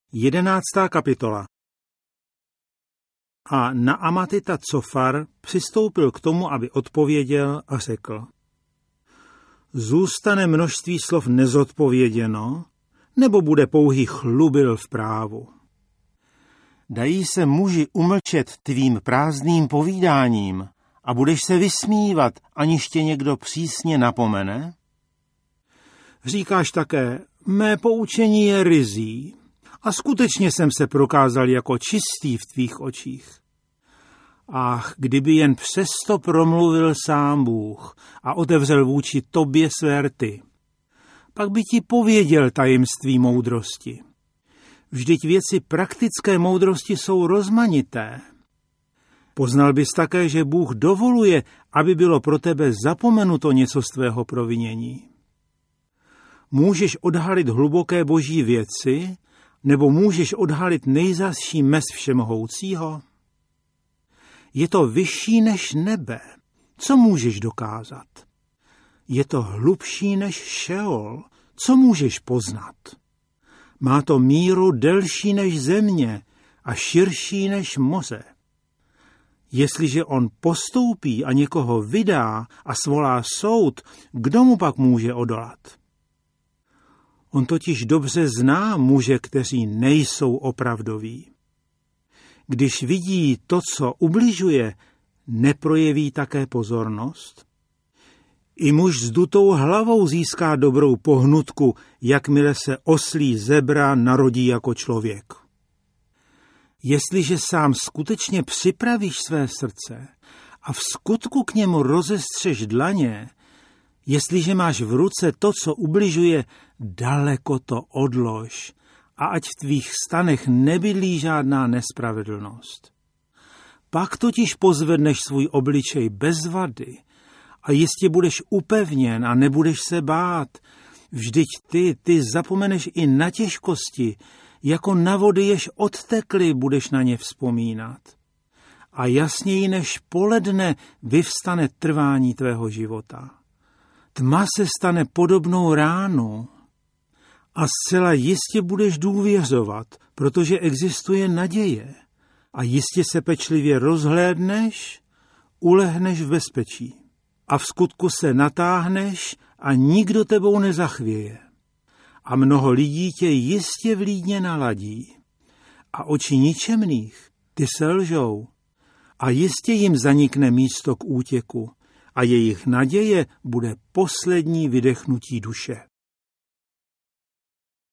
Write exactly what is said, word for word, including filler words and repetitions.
Jedenáctá kapitola. A Naamatita Cofar přistoupil k tomu, aby odpověděl a řekl: Zůstane množství slov nezodpověděno, nebo bude pouhý chlubil v právu? Dají se muži umlčet tvým prázdným povídáním a budeš se vysmívat, aniž tě někdo přísně napomene? Říkáš také, mé poučení je ryzí a skutečně jsem se prokázal jako čistý v tvých očích. Ach, kdyby jen přesto promluvil sám Bůh a otevřel vůči tobě své rty, pak by ti pověděl tajemství moudrosti. Vždyť věci praktické moudrosti jsou rozmanité. Poznal bys také, že Bůh dovoluje, aby bylo pro tebe zapomenuto něco z tvého provinění. Můžeš odhalit hluboké boží věci, nebo můžeš odhalit nejzazší mez všemohoucího? Je to vyšší než nebe. Co můžeš dokázat? Je to hlubší než Šeol. Co můžeš poznat? Má to míru delší než země a širší než moře. Jestliže on postoupí a někoho vydá a svolá soud, kdo mu pak může odolat? On totiž dobře zná muže, kteří nejsou opravdoví. Když vidí to, co ubližuje, neprojeví také pozornost? I muž s dutou hlavou získá dobrou pohnutku, jakmile se oslí zebra narodí jako člověk. Jestliže sám skutečně připravíš své srdce a v skutku k němu rozestřeš dlaně, jestliže máš v ruce to, co ubližuje, daleko to odlož a ať v tvých stanech nebydlí žádná nespravedlnost. Pak totiž pozvedneš svůj obličej bez vady a jistě budeš upevněn a nebudeš se bát. Vždyť ty, ty zapomeneš i na těžkosti, jako na vody, jež odtekly, budeš na ně vzpomínat. A jasněji než poledne vyvstane trvání tvého života. Tma se stane podobnou ránu a zcela jistě budeš důvěřovat, protože existuje naděje a jistě se pečlivě rozhlédneš, ulehneš v bezpečí a v skutku se natáhneš a nikdo tebou nezachvěje. A mnoho lidí tě jistě vlídně naladí a oči ničemných ty selžou a jistě jim zanikne místo k útěku a jejich naděje bude poslední vydechnutí duše.